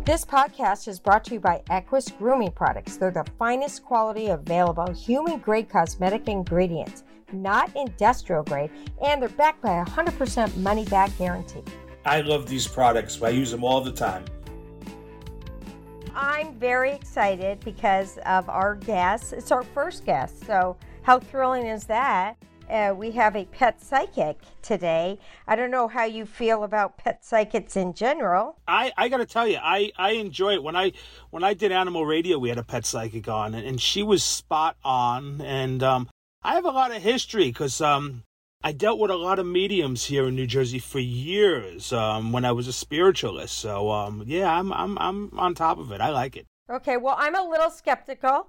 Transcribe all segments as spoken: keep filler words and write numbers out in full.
This podcast is brought to you by Equus Grooming Products. They're the finest quality available human-grade cosmetic ingredients, not industrial grade, and they're backed by a one hundred percent money-back guarantee. I love these products. I use them all the time. I'm very excited because of our guest. It's our first guest, so how thrilling is that? Uh, we have a pet psychic today. I don't know how you feel about pet psychics in general. I, I got to tell you, I, I enjoy it. When I when I did Animal Radio, we had a pet psychic on, and, and she was spot on. And um, I have a lot of history because um, I dealt with a lot of mediums here in New Jersey for years um, when I was a spiritualist. So um, yeah, I'm I'm I'm on top of it. I like it. Okay, well, I'm a little skeptical.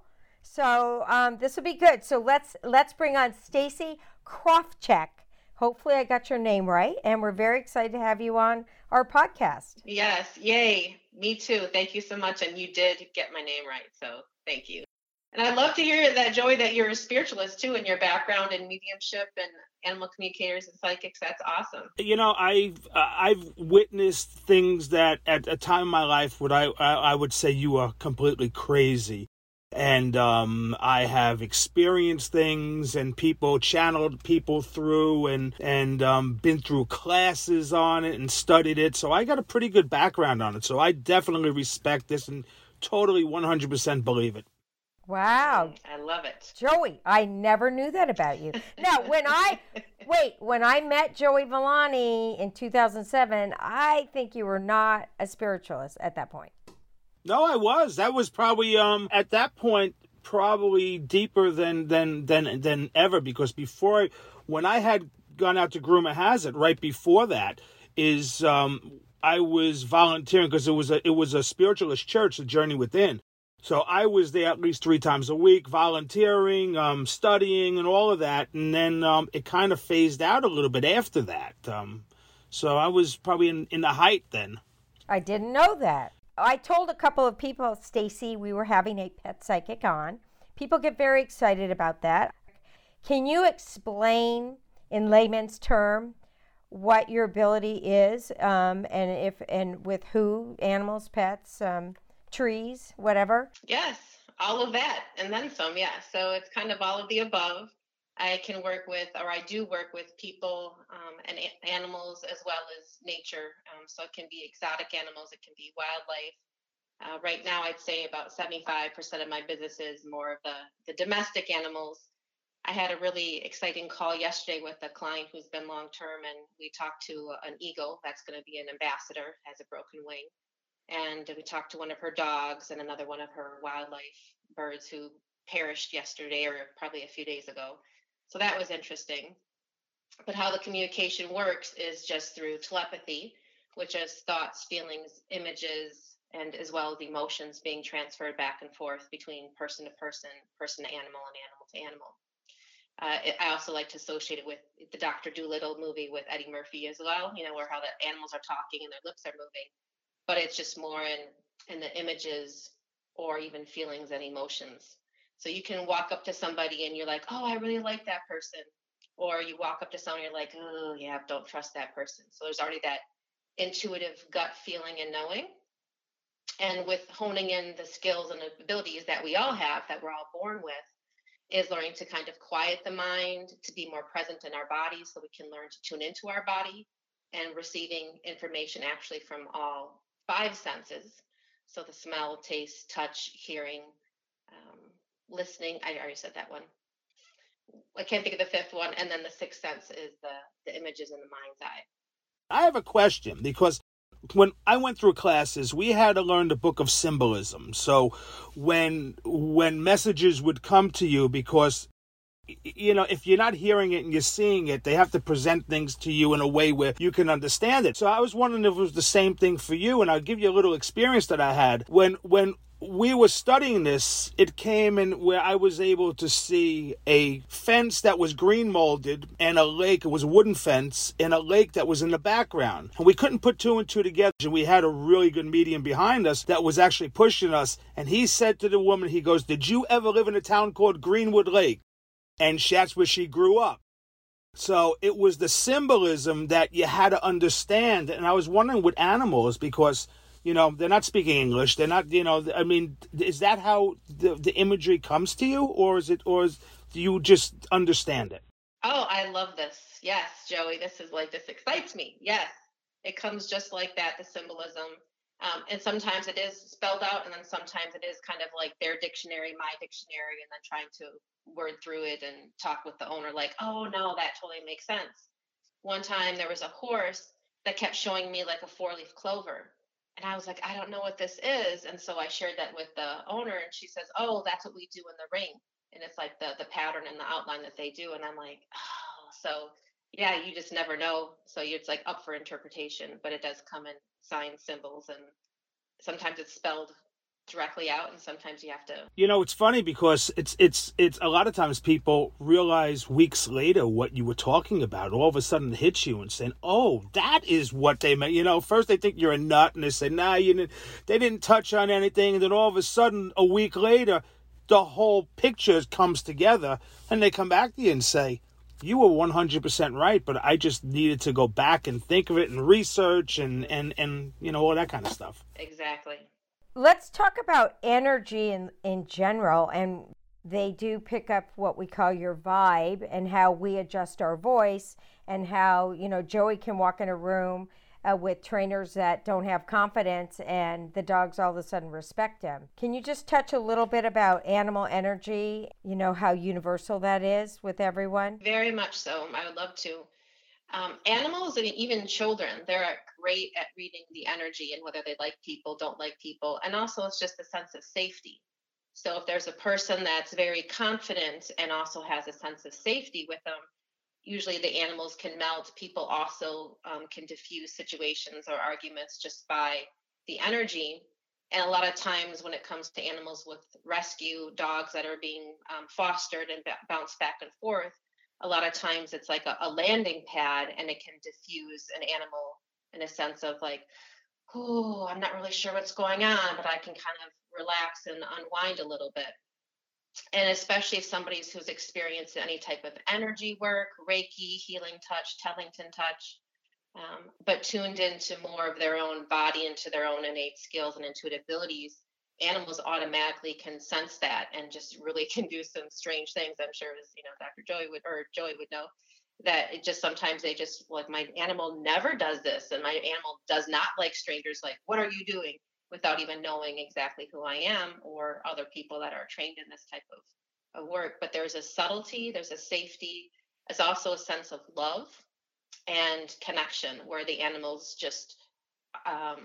So um, this will be good. So let's let's bring on Stacy Krofcheck. Hopefully I got your name right, and we're very excited to have you on our podcast. Yes, yay. Me too. Thank you so much. And you did get my name right, so thank you. And I'd love to hear that, Joey, that you're a spiritualist too, in your background in mediumship and animal communicators and psychics. That's awesome. You know, I've uh, I've witnessed things that at a time in my life would I I, I would say you are completely crazy. And um, I have experienced things and people channeled people through and, and um, been through classes on it and studied it. So I got a pretty good background on it. So I definitely respect this and totally one hundred percent believe it. Wow. I love it. Joey, I never knew that about you. Now, when I, wait, when I met Joey Villani in two thousand seven, I think you were not a spiritualist at that point. No, I was. That was probably um at that point probably deeper than than than than ever, because before I, when I had gone out to Groomer Hazard, right before that is um I was volunteering because it was a it was a spiritualist church, the Journey Within. So I was there at least three times a week, volunteering, um, studying, and all of that. And then um, it kind of phased out a little bit after that. Um, so I was probably in, in the height then. I didn't know that. I told a couple of people, Stacy, we were having a pet psychic on. People get very excited about that. Can you explain in layman's term what your ability is, um, and if and with who, animals, pets, um, trees, whatever? Yes, all of that, and then some, yeah. So it's kind of all of the above. I can work with, or I do work with people um, and a- animals as well as nature. Um, so it can be exotic animals, it can be wildlife. Uh, right now, I'd say about seventy-five percent of my business is more of the, the domestic animals. I had a really exciting call yesterday with a client who's been long-term, and we talked to an eagle that's going to be an ambassador, has a broken wing. And we talked to one of her dogs and another one of her wildlife birds who perished yesterday or probably a few days ago. So that was interesting. But how the communication works is just through telepathy, which is thoughts, feelings, images, and as well as emotions being transferred back and forth between person to person, person to animal, and animal to animal. Uh, it, I also like to associate it with the Doctor Dolittle movie with Eddie Murphy as well, you know, where how the animals are talking and their lips are moving. But it's just more in, in the images or even feelings and emotions. So you can walk up to somebody and you're like, oh, I really like that person. Or you walk up to someone and you're like, oh, yeah, don't trust that person. So there's already that intuitive gut feeling and knowing. And with honing in the skills and abilities that we all have, that we're all born with, is learning to kind of quiet the mind, to be more present in our body so we can learn to tune into our body, and receiving information actually from all five senses. So the smell, taste, touch, hearing, um, listening. I already said that one. I can't think of the fifth one. And then the sixth sense is the, the images in the mind's eye. I have a question, because when I went through classes, we had to learn the book of symbolism. So when when messages would come to you, because, you know, if you're not hearing it and you're seeing it, they have to present things to you in a way where you can understand it. So I was wondering if it was the same thing for you, and I'll give you a little experience that I had. When when we were studying this, it came in where I was able to see a fence that was green molded and a lake. It was a wooden fence and a lake that was in the background. And we couldn't put two and two together. And we had a really good medium behind us that was actually pushing us. And he said to the woman, he goes, did you ever live in a town called Greenwood Lake? And that's where she grew up. So it was the symbolism that you had to understand. And I was wondering with animals, because You know, they're not speaking English. They're not, you know, I mean, is that how the, the imagery comes to you, or is it, or is, do you just understand it? Oh, I love this. Yes, Joey, this is like, this excites me. Yes, it comes just like that, the symbolism. Um, and sometimes it is spelled out, and then sometimes it is kind of like their dictionary, my dictionary, and then trying to word through it and talk with the owner like, oh, no, that totally makes sense. One time there was a horse that kept showing me like a four-leaf clover. And I was like, I don't know what this is. And so I shared that with the owner, and she says, oh, that's what we do in the ring. And it's like the the pattern and the outline that they do. And I'm like, oh, so yeah, you just never know. So it's like up for interpretation, but it does come in signs, symbols, and sometimes it's spelled directly out, and sometimes you have to. You know, it's funny because it's it's it's a lot of times people realize weeks later what you were talking about. All of a sudden it hits you and saying, oh, that is what they meant. You know, first they think you're a nut and they say, nah, you didn't, they didn't touch on anything. And then all of a sudden, a week later, the whole picture comes together and they come back to you and say, you were one hundred percent right, but I just needed to go back and think of it and research and, and, and you know, all that kind of stuff. Exactly. Let's talk about energy in, in general, and they do pick up what we call your vibe and how we adjust our voice, and how, you know, Joey can walk in a room uh, with trainers that don't have confidence and the dogs all of a sudden respect him. Can you just touch a little bit about animal energy, you know, how universal that is with everyone? Very much so. I would love to. Um, animals and even children, they're great at reading the energy and whether they like people, don't like people. And also it's just a sense of safety. So if there's a person that's very confident and also has a sense of safety with them, usually the animals can melt. People also um, can diffuse situations or arguments just by the energy. And a lot of times when it comes to animals with rescue dogs that are being um, fostered and b- bounced back and forth, a lot of times it's like a, a landing pad, and it can diffuse an animal in a sense of like, oh, I'm not really sure what's going on, but I can kind of relax and unwind a little bit. And especially if somebody's who's experienced any type of energy work, Reiki, healing touch, Tellington touch, um, but tuned into more of their own body, into their own innate skills and intuitive abilities, animals automatically can sense that and just really can do some strange things. I'm sure, as you know, Doctor Joey would or Joey would know that it just sometimes they just like, my animal never does this, and my animal does not like strangers. Like, what are you doing? Without even knowing exactly who I am or other people that are trained in this type of, of work. But there's a subtlety, there's a safety, there's also a sense of love and connection where the animals just um,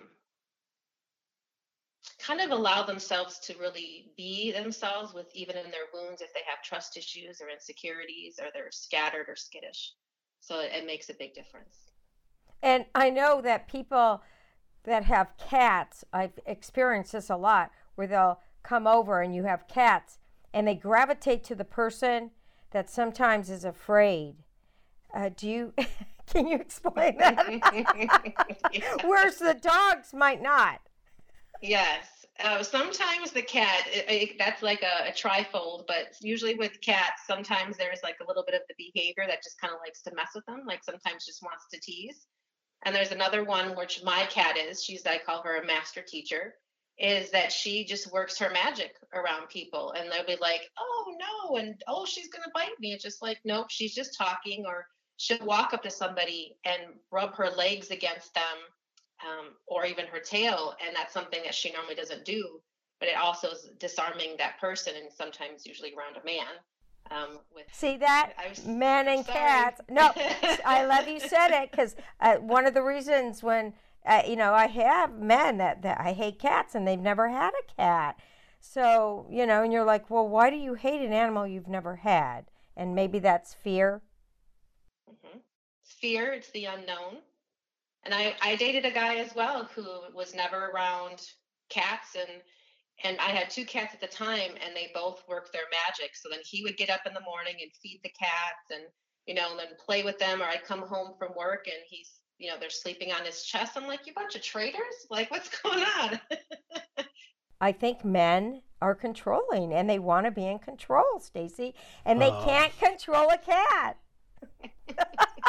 kind of allow themselves to really be themselves with even in their wounds if they have trust issues or insecurities or they're scattered or skittish. So it, it makes a big difference. And I know that people that have cats, I've experienced this a lot, where they'll come over and you have cats and they gravitate to the person that sometimes is afraid. Uh, do you, can you explain that? Yeah. Whereas the dogs might not. Yes. Uh, sometimes the cat, it, it, that's like a, a trifold, but usually with cats, sometimes there's like a little bit of the behavior that just kind of likes to mess with them, like sometimes just wants to tease. And there's another one, which my cat is, she's, I call her a master teacher, is that she just works her magic around people. And they'll be like, oh, no, and oh, she's going to bite me. It's just like, nope, she's just talking. Or she'll walk up to somebody and rub her legs against them, um, or even her tail. And that's something that she normally doesn't do. But it also is disarming that person, and sometimes usually around a man. Um, with, See that? was, Men and sorry. cats. No, I love you said it, because uh, one of the reasons when, uh, you know, I have men that, that I hate cats and they've never had a cat. So, you know, and you're like, well, why do you hate an animal you've never had? And maybe that's fear. Mm-hmm. Fear, it's the unknown. And I, I dated a guy as well who was never around cats, and And I had two cats at the time, and they both worked their magic. So then he would get up in the morning and feed the cats and, you know, and then play with them. Or I'd come home from work and he's, you know, they're sleeping on his chest. I'm like, you bunch of traitors? Like, what's going on? I think men are controlling, and they want to be in control, Stacy. And they Oh. can't control a cat.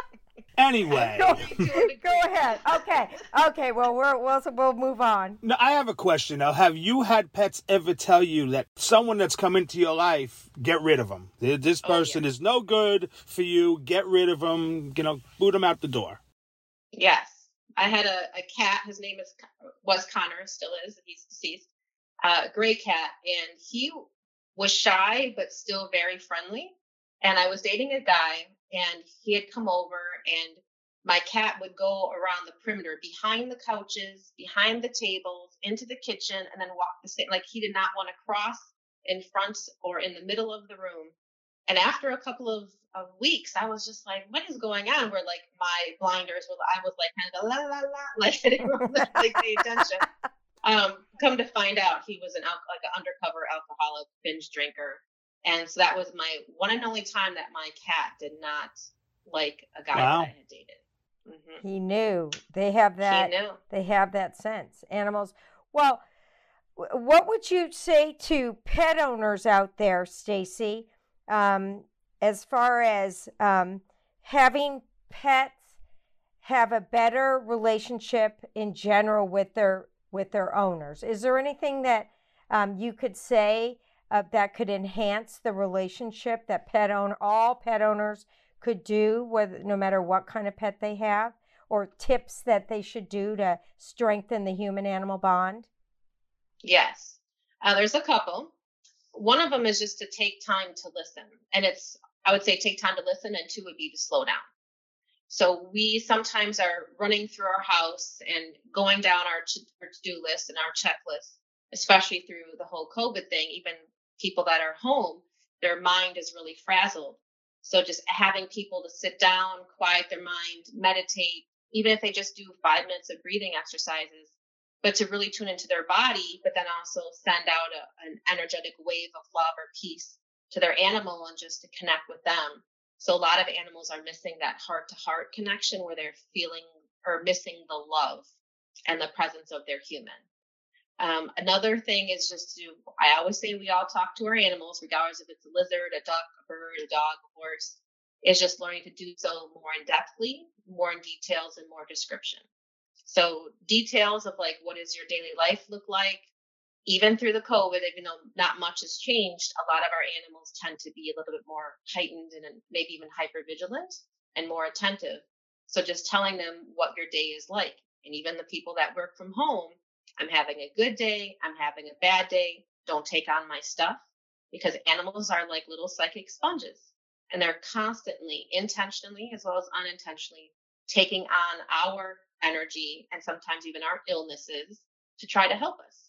Anyway. Go, go ahead. Okay. Okay. Well, we're, we'll we'll move on. Now, I have a question now. Have you had pets ever tell you that someone that's come into your life, get rid of them? This person oh, yeah. is no good for you. Get rid of them. You know, boot them out the door. Yes. I had a, a cat. His name is was Connor. Still is. He's deceased. A uh, gray cat. And he was shy, but still very friendly. And I was dating a guy, and he had come over, and my cat would go around the perimeter, behind the couches, behind the tables, into the kitchen, and then walk the same. Like, he did not want to cross in front or in the middle of the room. And after a couple of, of weeks, I was just like, what is going on? Where, like, my blinders were, I was like, kind of la, la, la, like, I didn't really, like, pay attention. Um, come to find out, he was an al- like an undercover alcoholic binge drinker. And so that was my one and only time that my cat did not like a guy wow. that I had dated. Mm-hmm. He knew. They have that. He knew. They have that sense. Animals. Well, what would you say to pet owners out there, Stacy, um, as far as um, having pets have a better relationship in general with their with their owners? Is there anything that um, you could say Uh, that could enhance the relationship that pet owner, all pet owners could do, whether, no matter what kind of pet they have, or tips that they should do to strengthen the human-animal bond? Yes, uh, there's a couple. One of them is just to take time to listen. And it's, I would say take time to listen, and two would be to slow down. So we sometimes are running through our house and going down our, to, our to-do list and our checklist, especially through the whole COVID thing. Even people that are home, their mind is really frazzled. So just having people to sit down, quiet their mind, meditate, even if they just do five minutes of breathing exercises, but to really tune into their body, but then also send out a, an energetic wave of love or peace to their animal and just to connect with them. So a lot of animals are missing that heart-to-heart connection where they're feeling or missing the love and the presence of their human. Um, another thing is just to, I always say we all talk to our animals, regardless if it's a lizard, a duck, a bird, a dog, a horse, is just learning to do so more in depthly, more in details, and more description. So details of like, what does your daily life look like? Even through the COVID, even though not much has changed, a lot of our animals tend to be a little bit more heightened and maybe even hypervigilant and more attentive. So just telling them what your day is like. And even the people that work from home, I'm having a good day, I'm having a bad day, don't take on my stuff, because animals are like little psychic sponges, and they're constantly, intentionally as well as unintentionally, taking on our energy and sometimes even our illnesses to try to help us.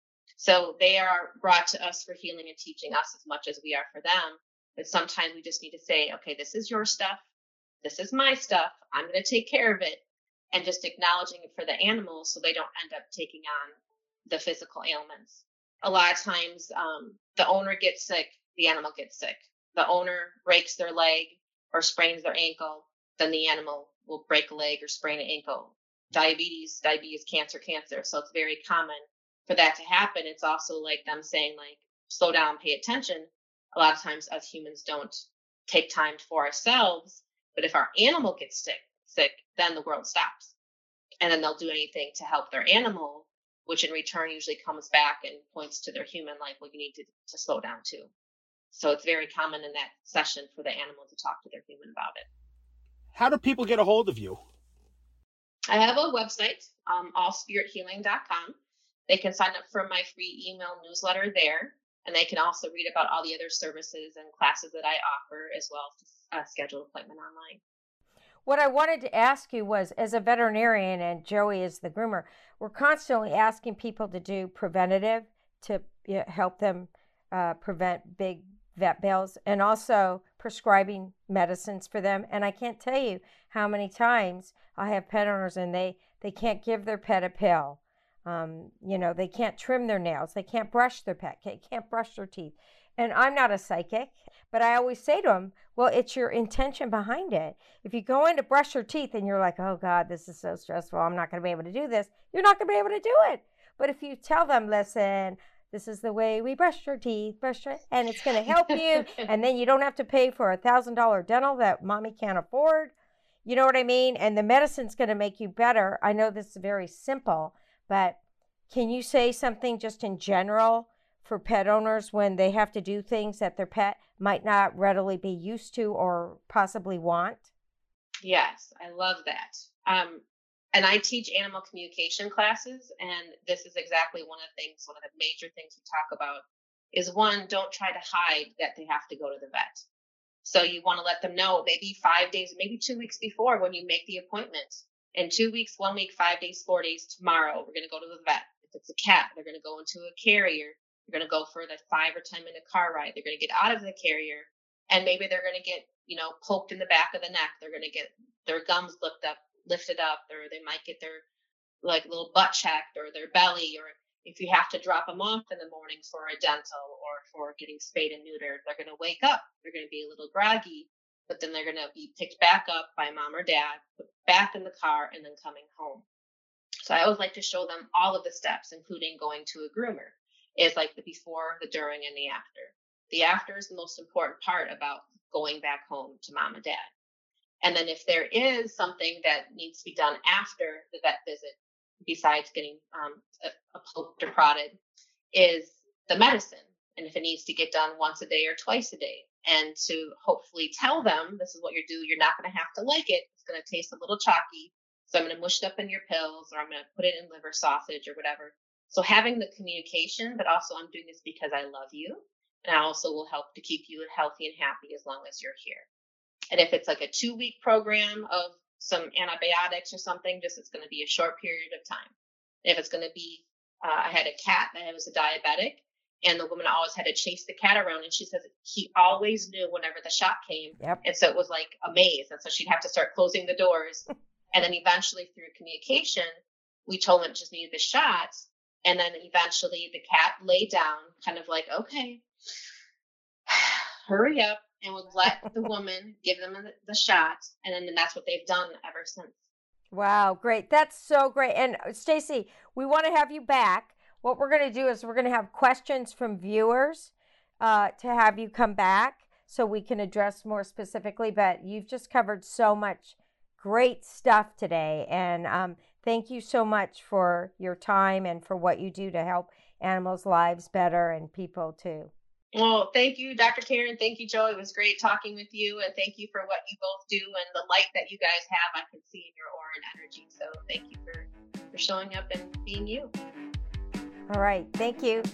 So they are brought to us for healing and teaching us as much as we are for them. But sometimes we just need to say, okay, this is your stuff, this is my stuff, I'm going to take care of it. And just acknowledging it for the animals so they don't end up taking on the physical ailments. A lot of times um, the owner gets sick, the animal gets sick. The owner breaks their leg or sprains their ankle, then the animal will break a leg or sprain an ankle. Diabetes, diabetes, cancer, cancer. So it's very common for that to happen. It's also like them saying, like, slow down, pay attention. A lot of times us humans don't take time for ourselves. But if our animal gets sick, sick, then the world stops. And then they'll do anything to help their animal, which in return usually comes back and points to their human, like, well, you need to, to slow down too. So it's very common in that session for the animal to talk to their human about it. How do people get a hold of you? I have a website, um, all spirit healing dot com. They can sign up for my free email newsletter there. And they can also read about all the other services and classes that I offer, as well as uh, schedule an appointment online. What I wanted to ask you was, as a veterinarian and Joey is the groomer, we're constantly asking people to do preventative to you know, help them uh, prevent big vet bills, and also prescribing medicines for them. And I can't tell you how many times I have pet owners and they, they can't give their pet a pill. Um, you know, they can't trim their nails. They can't brush their pet. They can't brush their teeth. And I'm not a psychic, but I always say to them, well, it's your intention behind it. If you go in to brush your teeth and you're like, oh, God, this is so stressful, I'm not going to be able to do this, you're not going to be able to do it. But if you tell them, listen, this is the way we brush your teeth, brush your, and it's going to help you, and then you don't have to pay for a one thousand dollars dental that mommy can't afford, You know what I mean? And the medicine's going to make you better. I know this is very simple, but can you say something just in general for pet owners when they have to do things that their pet might not readily be used to or possibly want? Yes, I love that. Um, and I teach animal communication classes, and this is exactly one of the things, one of the major things we talk about is one, don't try to hide that they have to go to the vet. So you want to let them know maybe five days, maybe two weeks before when you make the appointment. In two weeks, one week, five days, four days, tomorrow, we're going to go to the vet. If it's a cat, they're going to go into a carrier. They're going to go for the five or ten minute car ride. They're going to get out of the carrier, and maybe they're going to get, you know, poked in the back of the neck. They're going to get their gums lifted up, lifted up, or they might get their like little butt checked or their belly, or if you have to drop them off in the mornings for a dental or for getting spayed and neutered, they're going to wake up. They're going to be a little groggy, but then they're going to be picked back up by mom or dad, put back in the car, and then coming home. So I always like to show them all of the steps, including going to a groomer. Is like the before, the during, and the after. The after is the most important part about going back home to mom and dad. And then if there is something that needs to be done after the vet visit, besides getting um, a, a poked or prodded, is the medicine. And if it needs to get done once a day or twice a day, and to hopefully tell them, this is what you're doing, you're not going to have to like it. It's going to taste a little chalky. So I'm going to mush it up in your pills, or I'm going to put it in liver sausage or whatever. So having the communication, but also I'm doing this because I love you. And I also will help to keep you healthy and happy as long as you're here. And if it's like a two week program of some antibiotics or something, just it's going to be a short period of time. If it's going to be, uh, I had a cat that was a diabetic, and the woman always had to chase the cat around. And she says he always knew whenever the shot came. Yep. And so it was like a maze. And so she'd have to start closing the doors. And then eventually through communication, we told him it just needed the shots. And then eventually the cat lay down, kind of like, okay, hurry up, and would let the woman give them the, the shot. And then and that's what they've done ever since. Wow, great. That's so great. And Stacy, we want to have you back. What we're going to do is we're going to have questions from viewers uh, to have you come back so we can address more specifically. But you've just covered so much great stuff today. And um, thank you so much for your time and for what you do to help animals' lives better and people too. Well, thank you, Doctor Karen. Thank you, Joe. It was great talking with you. And thank you for what you both do and the light that you guys have. I can see in your aura and energy. So thank you for, for showing up and being you. All right. Thank you.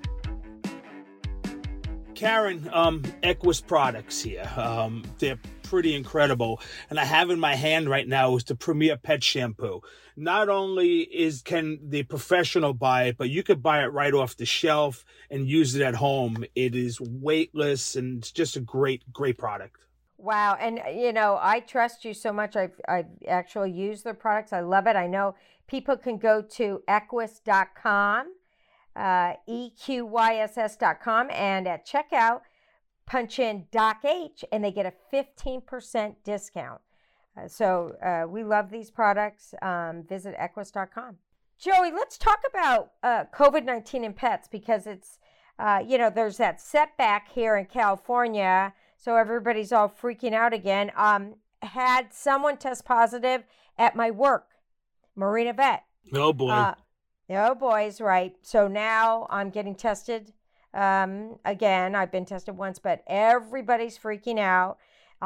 Karen, um, Equus products here. Um, they're pretty incredible. And I have in my hand right now is the Premier Pet Shampoo. Not only is can the professional buy it, but you could buy it right off the shelf and use it at home. It is weightless and it's just a great, great product. Wow. And, you know, I trust you so much. I've, I've actually used their products. I love it. I know people can go to equus dot com, uh, E Q Y S S dot com, and at checkout, punch in Doc H, and they get a fifteen percent discount. Uh, so uh, we love these products. Um, visit equus dot com. Joey, let's talk about uh, COVID nineteen in pets because it's, uh, you know, there's that setback here in California. So everybody's all freaking out again. Um, had someone test positive at my work, Marina Vet. Oh, boy. Uh, oh, boys, right. So now I'm getting tested um, again. I've been tested once, but everybody's freaking out.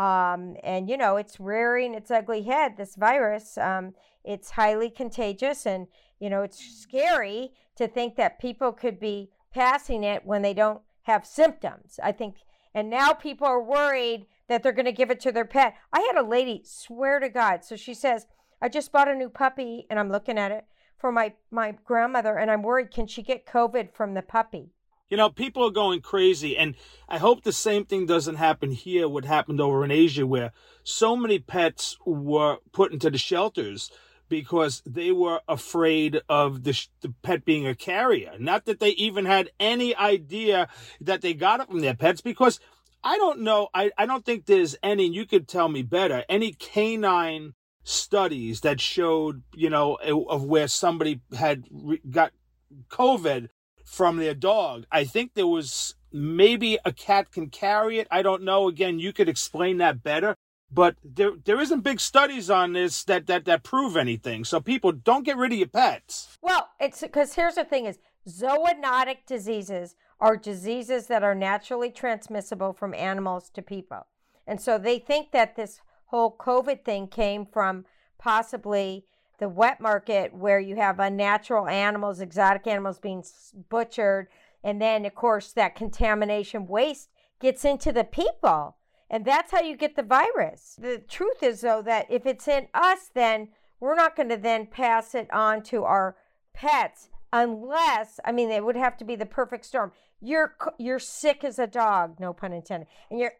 Um, and, you know, it's rearing its ugly head, this virus. Um, it's highly contagious and, you know, it's scary to think that people could be passing it when they don't have symptoms. I think, and now people are worried that they're going to give it to their pet. I had a lady, swear to God. So she says, I just bought a new puppy and I'm looking at it for my, my grandmother and I'm worried, can she get COVID from the puppy? You know, people are going crazy, and I hope the same thing doesn't happen here, what happened over in Asia, where so many pets were put into the shelters because they were afraid of the, the pet being a carrier. Not that they even had any idea that they got it from their pets, because I don't know, I, I don't think there's any, you could tell me better, any canine studies that showed, you know, of where somebody had re- got COVID from their dog. I think there was maybe a cat can carry it. I don't know. Again, you could explain that better. but there there isn't big studies on this that, that, that prove anything. So people, don't get rid of your pets. Well, it's because here's the thing is zoonotic diseases are diseases that are naturally transmissible from animals to people. And so they think that this whole COVID thing came from possibly the wet market where you have unnatural animals, exotic animals being butchered. And then, of course, that contamination waste gets into the people. And that's how you get the virus. The truth is, though, that if it's in us, then we're not going to then pass it on to our pets unless, I mean, it would have to be the perfect storm. You're you're sick as a dog, no pun intended, and you're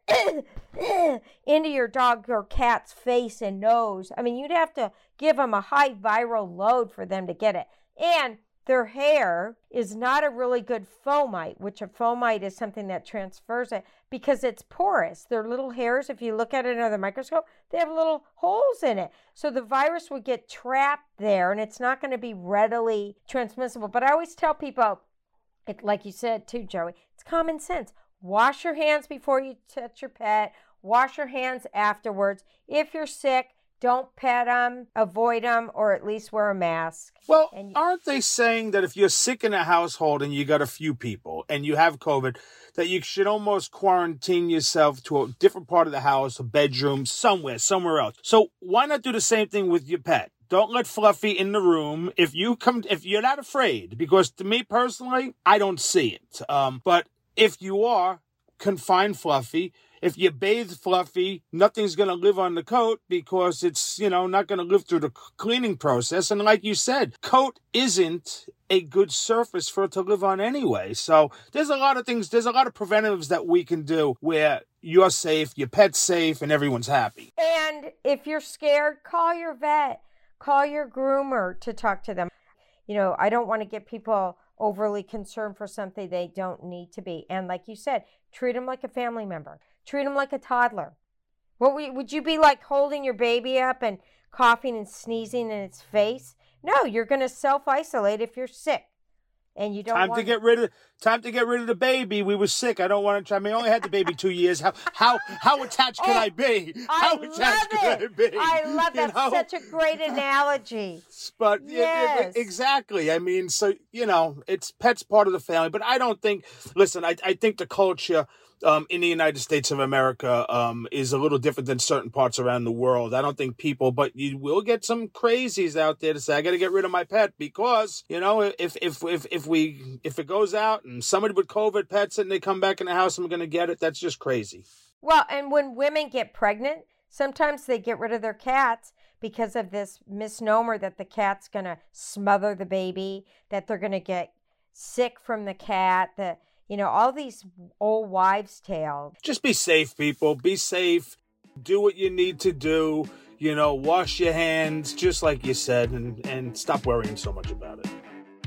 into your dog or cat's face and nose. I mean, you'd have to give them a high viral load for them to get it. And their hair is not a really good fomite, which a fomite is something that transfers it because it's porous. Their little hairs, if you look at it under the microscope, they have little holes in it. So the virus would get trapped there and it's not going to be readily transmissible. But I always tell people, it, like you said too, Joey, it's common sense. Wash your hands before you touch your pet. Wash your hands afterwards. If you're sick, don't pet them, avoid them, or at least wear a mask. Well, and you- aren't they saying that if you're sick in a household and you got a few people and you have COVID, that you should almost quarantine yourself to a different part of the house, a bedroom, somewhere, somewhere else? So why not do the same thing with your pet? Don't let Fluffy in the room if you come, if you're not afraid, because to me personally, I don't see it. Um, but if you are, confine Fluffy. If you bathe Fluffy, nothing's going to live on the coat because it's, you know, not going to live through the cleaning process. And like you said, coat isn't a good surface for it to live on anyway. So there's a lot of things, there's a lot of preventives that we can do where you're safe, your pet's safe, and everyone's happy. And if you're scared, call your vet, call your groomer to talk to them. You know, I don't want to get people overly concerned for something they don't need to be. And like you said, treat them like a family member. Treat them like a toddler. What would, would you be like holding your baby up and coughing and sneezing in its face? No, you're going to self-isolate if you're sick. And you don't time want to get rid of time to get rid of the baby. We were sick. I don't want to. I mean, I only had the baby two years. How how how attached can oh, I be? How I attached love can it. I be? I love You that. know? Such a great analogy. But yes. it, it, exactly. I mean, so you know, it's pets part of the family. But I don't think. Listen, I I think the culture. Um, in the United States of America um, is a little different than certain parts around the world. I don't think people, but you will get some crazies out there to say, I got to get rid of my pet because, you know, if if if if we if it goes out and somebody with COVID pets it and they come back in the house and we're going to get it, that's just crazy. Well, and when women get pregnant, sometimes they get rid of their cats because of this misnomer that the cat's going to smother the baby, that they're going to get sick from the cat, that you know, all these old wives' tales. Just be safe, people. Be safe. Do what you need to do. You know, wash your hands, just like you said, and, and stop worrying so much about it.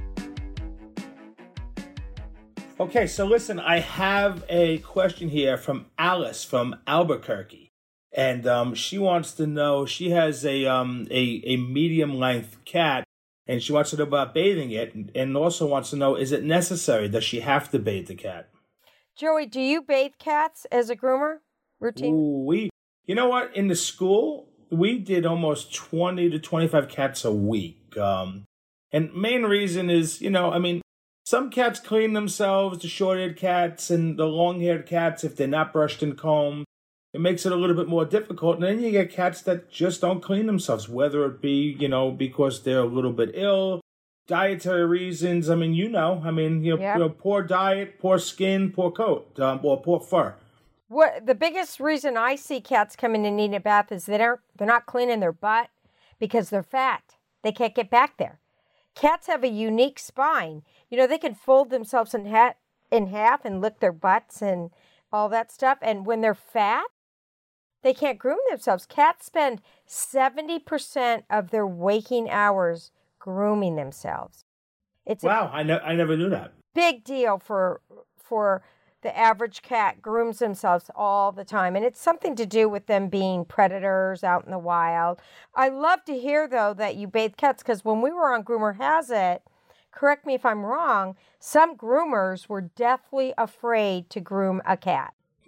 Okay, so listen, I have a question here from Alice from Albuquerque. And um, she wants to know, she has a um a, a medium-length cat. And she wants to know about bathing it and also wants to know, is it necessary? Does she have to bathe the cat? Joey, do you bathe cats as a groomer routine? Ooh, we, you know what? In the school, we did almost twenty to twenty-five cats a week. Um, and main reason is, you know, I mean, some cats clean themselves, the short-haired cats and the long-haired cats, if they're not brushed and combed. It makes it a little bit more difficult. And then you get cats that just don't clean themselves, whether it be, you know, because they're a little bit ill, dietary reasons. I mean, you know, I mean, you know, yep. you know poor diet, poor skin, poor coat, um, or poor fur. What the biggest reason I see cats coming and needing a bath is they don't, they're not cleaning their butt because they're fat. They can't get back there. Cats have a unique spine. You know, they can fold themselves in, ha- in half and lick their butts and all that stuff. And when they're fat, they can't groom themselves. Cats spend seventy percent of their waking hours grooming themselves. It's wow, I, ne- I never knew that. Big deal for for the average cat. Grooms themselves all the time. And it's something to do with them being predators out in the wild. I love to hear, though, that you bathe cats because when we were on Groomer Has It, correct me if I'm wrong, some groomers were deathly afraid to groom a cat.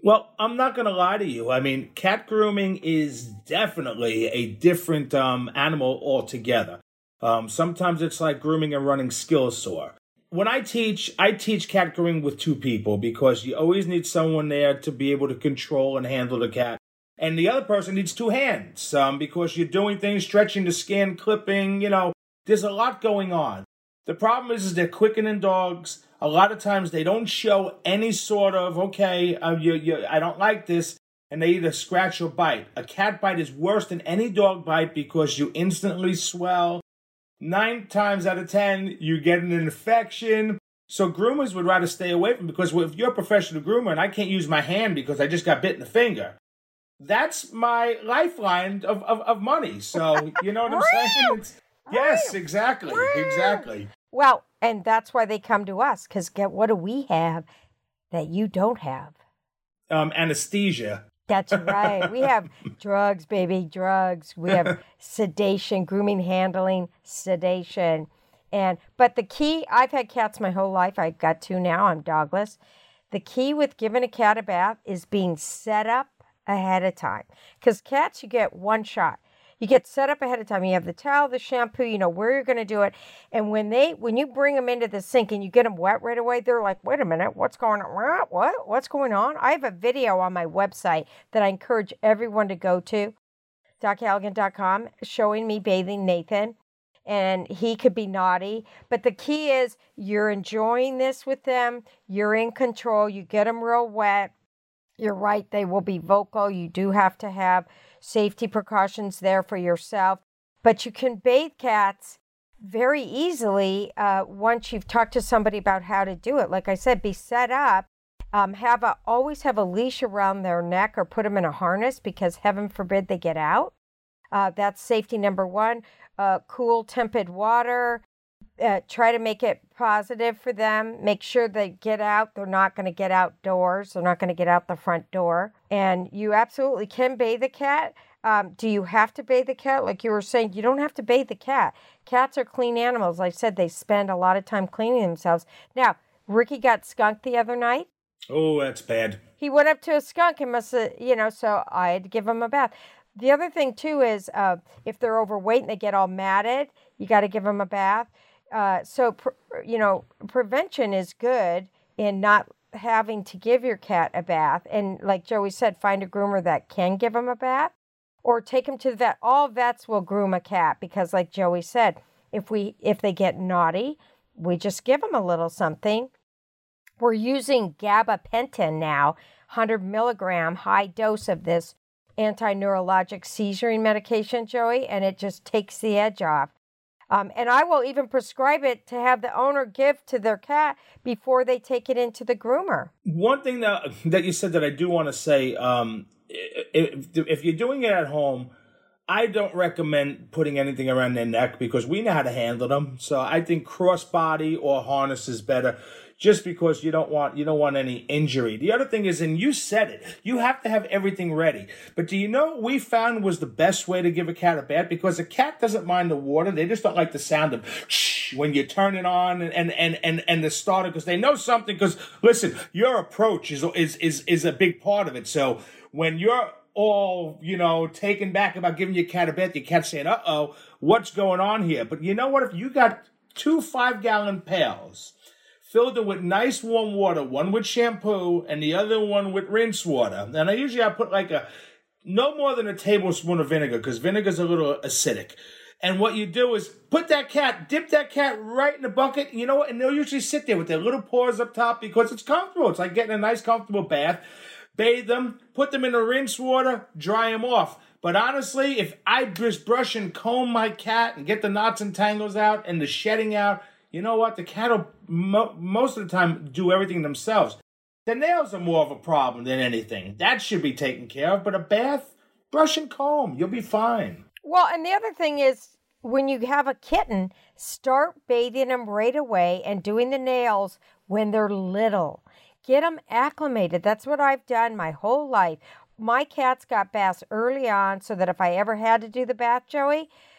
Well, I'm not going to lie to you. I mean, cat grooming is definitely a different um, animal altogether. Um, sometimes it's like grooming and running skill saw. When I teach, I teach cat grooming with two people because you always need someone there to be able to control and handle the cat. And the other person needs two hands um, because you're doing things, stretching the skin, clipping, you know, there's a lot going on. The problem is, is they're quickening dogs. A lot of times they don't show any sort of, okay, uh, you, you, I don't like this, and they either scratch or bite. A cat bite is worse than any dog bite because you instantly swell. Nine times out of ten, you get an infection. So groomers would rather stay away from it because if you're a professional groomer and I can't use my hand because I just got bit in the finger, that's my lifeline of, of, of money. So, you know what I'm saying? It's, yes, exactly, exactly. Well, and that's why they come to us, because get what do we have that you don't have? Um, anesthesia. That's right. We have drugs, baby, drugs. We have sedation, grooming, handling, sedation. And but the key, I've had cats my whole life. I've got two now. I'm dogless. The key with giving a cat a bath is being set up ahead of time. Because cats, you get one shot. You get set up ahead of time. You have the towel, the shampoo, you know where you're going to do it. And when they, when you bring them into the sink and you get them wet right away, they're like, wait a minute, what's going on? What? What's going on? I have a video on my website that I encourage everyone to go to, doc halligan dot com, showing me bathing Nathan. And he could be naughty. But the key is you're enjoying this with them. You're in control. You get them real wet. You're right. They will be vocal. You do have to have safety precautions there for yourself. But you can bathe cats very easily uh, once you've talked to somebody about how to do it. Like I said, be set up. Um, have a always have a leash around their neck or put them in a harness because heaven forbid they get out. Uh, that's safety number one. Uh, cool, tempered water. Uh, try to make it positive for them. Make sure they get out. They're not going to get outdoors. They're not going to get out the front door. And you absolutely can bathe the cat. Um, do you have to bathe the cat? Like you were saying, you don't have to bathe the cat. Cats are clean animals. Like I said, they spend a lot of time cleaning themselves. Now, Ricky got skunked the other night. Oh, that's bad. He went up to a skunk and must have, you know, so I had to give him a bath. The other thing, too, is uh, if they're overweight and they get all matted, you got to give them a bath. Uh, so, pr- you know, prevention is good in not having to give your cat a bath. And like Joey said, find a groomer that can give them a bath or take them to the vet. All vets will groom a cat because like Joey said, if we if they get naughty, we just give them a little something. We're using gabapentin now, one hundred milligram high dose of this anti-neurologic seizuring medication, Joey, and it just takes the edge off. Um, and I will even prescribe it to have the owner give to their cat before they take it into the groomer. One thing that that you said that I do want to say, um, if, if you're doing it at home, I don't recommend putting anything around their neck because we know how to handle them. So I think crossbody or harness is better. Just because you don't want you don't want any injury. The other thing is, and you said it, you have to have everything ready. But do you know what we found was the best way to give a cat a bath? Because a cat doesn't mind the water. They just don't like the sound of shh when you turn it on and and and and, and the starter because they know something. Because listen, your approach is is is is a big part of it. So when you're all, you know, taken back about giving your cat a bath, your cat's saying, uh-oh, what's going on here? But you know what? If you got two five-gallon pails filled it with nice warm water, one with shampoo and the other one with rinse water. And I usually I put like a, no more than a tablespoon of vinegar because vinegar's a little acidic. And what you do is put that cat, dip that cat right in the bucket. You know what? And they'll usually sit there with their little paws up top because it's comfortable. It's like getting a nice comfortable bath. Bathe them, put them in the rinse water, dry them off. But honestly, if I just brush and comb my cat and get the knots and tangles out and the shedding out, you know what? The cat will mo- most of the time do everything themselves. The nails are more of a problem than anything. That should be taken care of. But a bath, brush and comb, you'll be fine. Well, and the other thing is, when you have a kitten, start bathing them right away and doing the nails when they're little. Get them acclimated. That's what I've done my whole life. My cats got baths early on so that if I ever had to do the bath, Joey,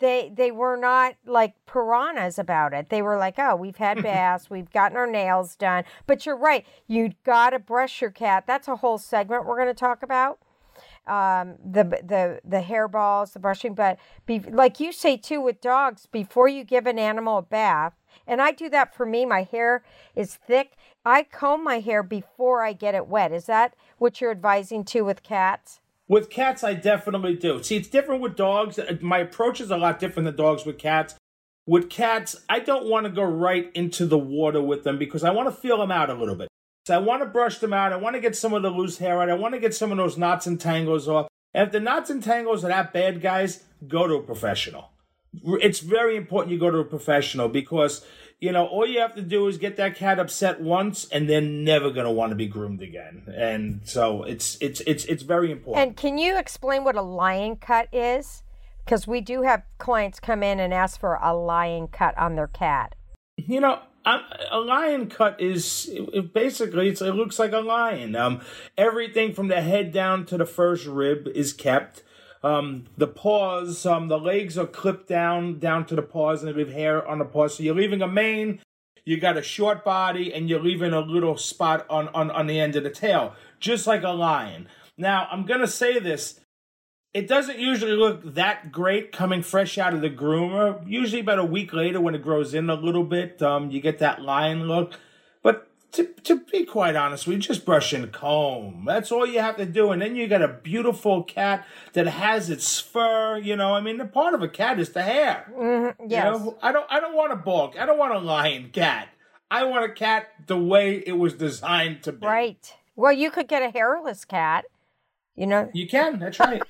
they they were not like piranhas about it. They were like, oh, we've had baths, we've gotten our nails done. But you're right. You got to brush your cat. That's a whole segment we're going to talk about. Um, the the the hairballs, the brushing, but be, like you say too with dogs, before you give an animal a bath, and I do that for me. My hair is thick. I comb my hair before I get it wet. Is that what you're advising too with cats? With cats, I definitely do. See, it's different with dogs. My approach is a lot different than dogs with cats. With cats, I don't want to go right into the water with them because I want to feel them out a little bit. So I want to brush them out. I want to get some of the loose hair out. I want to get some of those knots and tangles off. And if the knots and tangles are that bad, guys, go to a professional. It's very important you go to a professional because, you know, all you have to do is get that cat upset once and they're never going to want to be groomed again. And so it's it's it's it's very important. And can you explain what a lion cut is? Because we do have clients come in and ask for a lion cut on their cat. You know, a lion cut is it basically it's, it looks like a lion. Um, everything from the head down to the first rib is kept. Um, the paws, um, the legs are clipped down down to the paws, and they leave hair on the paws. So you're leaving a mane, you got a short body, and you're leaving a little spot on on on the end of the tail, just like a lion. Now, I'm gonna say this. It doesn't usually look that great coming fresh out of the groomer. Usually about a week later when it grows in a little bit, um, you get that lion look. But to, to be quite honest, we just brush and comb. That's all you have to do. And then you got a beautiful cat that has its fur. You know, I mean, the part of a cat is the hair. Mm-hmm, yes. You know? I don't, I don't want a bald. I don't want a lion cat. I want a cat the way it was designed to be. Right. Well, you could get a hairless cat. You know. You can. That's right.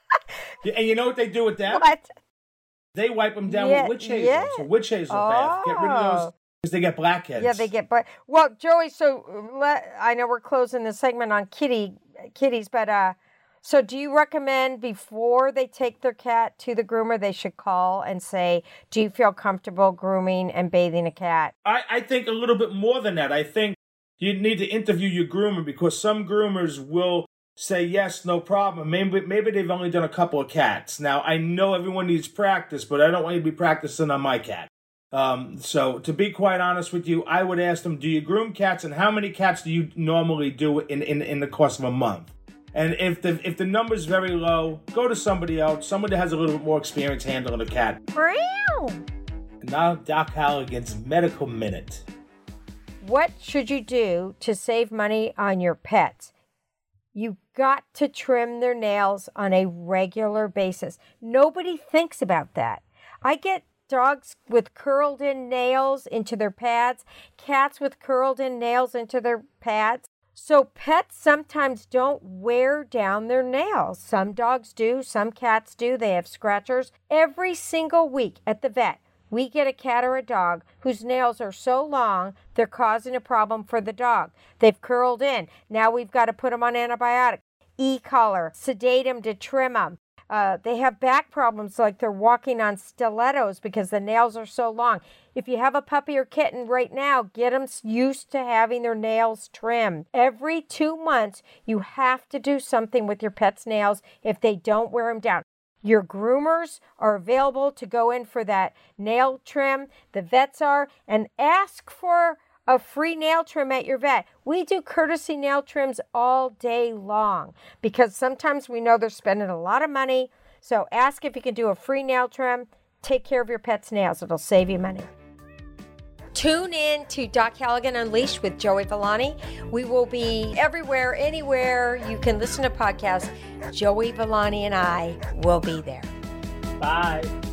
And you know what they do with them? What? They wipe them down yeah, with witch hazel. Yeah. So witch hazel oh. bath. Get rid of those because they get blackheads. Yeah, they get black. Well, Joey, so let, I know we're closing the segment on kitty kitties, but uh, so do you recommend before they take their cat to the groomer, they should call and say, do you feel comfortable grooming and bathing a cat? I, I think a little bit more than that. I think you need to interview your groomer because some groomers will say yes, no problem. Maybe maybe they've only done a couple of cats. Now, I know everyone needs practice, but I don't want you to be practicing on my cat. Um, so, to be quite honest with you, I would ask them, do you groom cats, and how many cats do you normally do in, in, in the course of a month? And if the if the number's very low, go to somebody else, somebody that has a little bit more experience handling a cat. Now, Doc Halligan's Medical Minute. What should you do to save money on your pets? You got to trim their nails on a regular basis. Nobody thinks about that. I get dogs with curled in nails into their pads, cats with curled in nails into their pads. So pets sometimes don't wear down their nails. Some dogs do, some cats do. They have scratchers. Every single week at the vet, we get a cat or a dog whose nails are so long, they're causing a problem for the dog. They've curled in. Now we've got to put them on antibiotics, e-collar, sedate them to trim them. Uh, they have back problems like they're walking on stilettos because the nails are so long. If you have a puppy or kitten right now, get them used to having their nails trimmed. Every two months, you have to do something with your pet's nails if they don't wear them down. Your groomers are available to go in for that nail trim. The vets are. And ask for a free nail trim at your vet. We do courtesy nail trims all day long because sometimes we know they're spending a lot of money. So ask if you can do a free nail trim. Take care of your pet's nails. It'll save you money. Tune in to Doc Halligan Unleashed with Joey Villani. We will be everywhere, anywhere you can listen to podcasts. Joey Villani and I will be there. Bye.